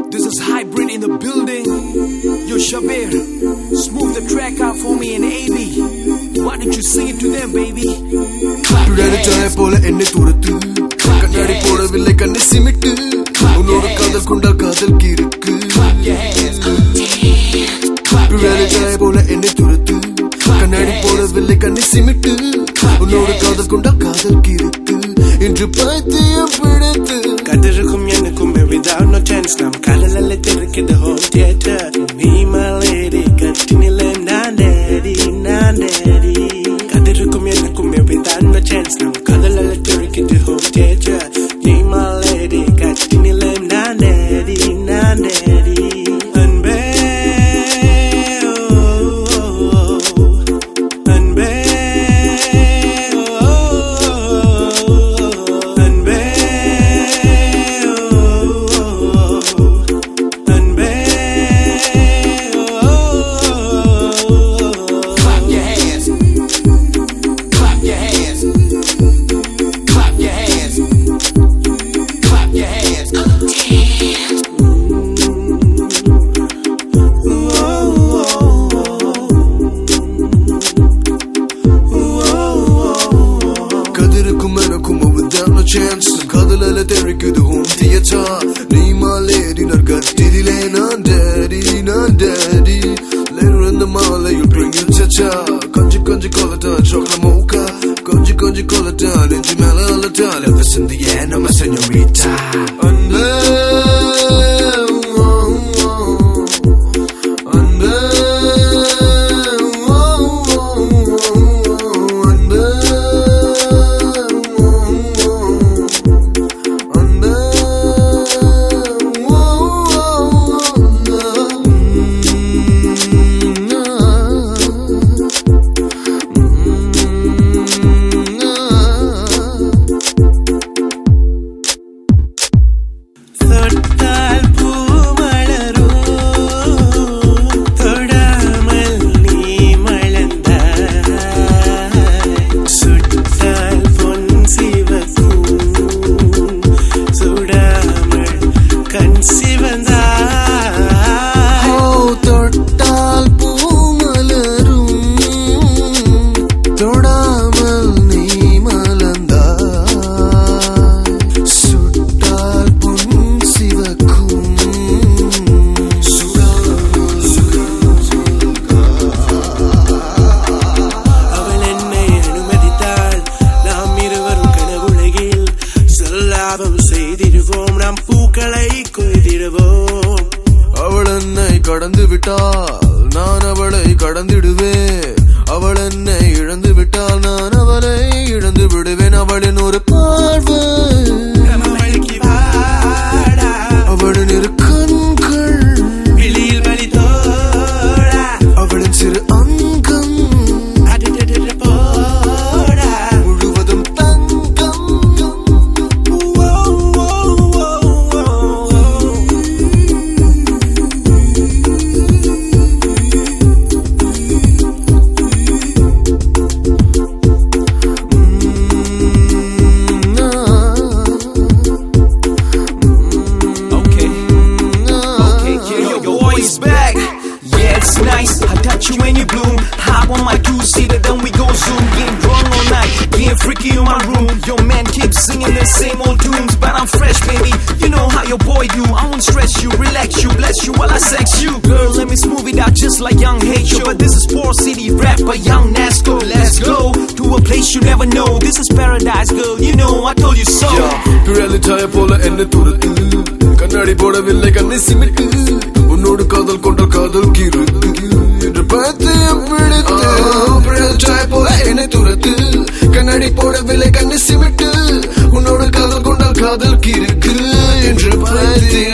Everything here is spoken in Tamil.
This is hybrid in the building. Yo, Shabir, smooth the track out for me and AB. Why don't you sing it to them, baby? போல என்னை துரத்து கண்ணாடி போடவில்லை கண்ணை சிமிட்டு உன்னோட காதல் கொண்டா காதல் கிறுக்கு போல என்னை துரத்து கண்ணாடி போடவில்லை கண்ணை சிமிட்டு உன்னோட காதல் கொண்டா காதல் கிறுக்கு என்று பைத்தியம் பிடித்து கதிருக்கும் எனக்கும் without no chance நாம் காதல் தெரிக்கிற home theater நீ my lady கட்டினிலே நான் daddy கதிருக்கும் எனக்கும் without no chance நாம் காதல் தெரிக்கிற home theater நீ my lady கட்டினிலே நான் daddy அன்பே chance காதலால தெரிக்குது home theater நீ my lady நான் கட்டிலே நான் daddy later in the mall you bring your cha-cha கொஞ்சி கொலட்டா chocolate mocha கொஞ்சி கொலட்டா நெஞ்சு மேல al-Ata left in the air I'm a señorita அவள் என்னை கடந்து விட்டால் நான் அவளை கடந்திடுவேன் அவள் என்னை இழந்து விட்டால் நான் அவளை இழந்து விடுவேன் அவளின் ஒரு பார்வை அவளின் இரு கண்கள் அவளின் சிறு அங்கம் முழுவதும் தங்கம் nice, I touch you when you bloom. Hop on my two-seater, then we go zoom. Getting drunk all night, getting freaky in my room. Your man keeps singing the same old tunes, but I'm fresh, baby. You know how your boy do. I won't stress you, relax you, bless you while I sex you. Girl, let me smooth it out just like Young H.O. But this is Port City rap by Young Nasco. Let's go to a place you never know. This is paradise, girl. You know I told you so. reality போல என்ன துரத்து கண்ணாடி போடவில்லை கண்ணை சிமிட்டு உன்னோடு காதல் கொண்ட காதல் கிறுக்கு என்று பைத்தியம் பிடித்து போல என்னை துரத்து கண்ணாடி போடவில்லை கண்ணை சிமிட்டு உன்னோடு காதல் கொண்ட காதல் கிறுக்கு என்று பைத்தியம்